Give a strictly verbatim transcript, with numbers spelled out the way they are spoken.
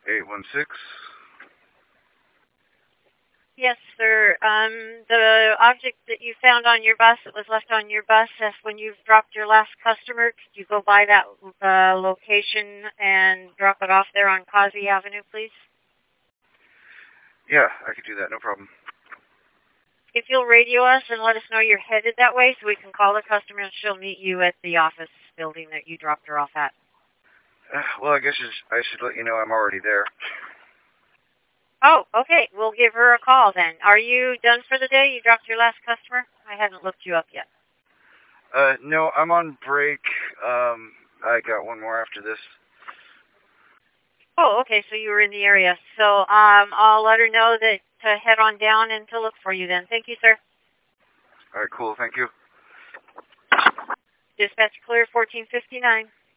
eight one six. Yes, sir. Um, the object that you found on your bus that was left on your bus, that's when you've dropped your last customer. Could you go by that uh, location and drop it off there on Causey Avenue, please? Yeah, I could do that, no problem. If you'll radio us and let us know you're headed that way so we can call the customer and she'll meet you at the office building that you dropped her off at. Uh, well, I guess I should let you know I'm already there. Oh, okay. We'll give her a call then. Are you done for the day? You dropped your last customer? I haven't looked you up yet. Uh, no, I'm on break. Um, I got one more after this. Oh, okay. So you were in the area. So um, I'll let her know that to head on down and to look for you then. Thank you, sir. All right, cool. Thank you. Dispatch clear fourteen fifty-nine.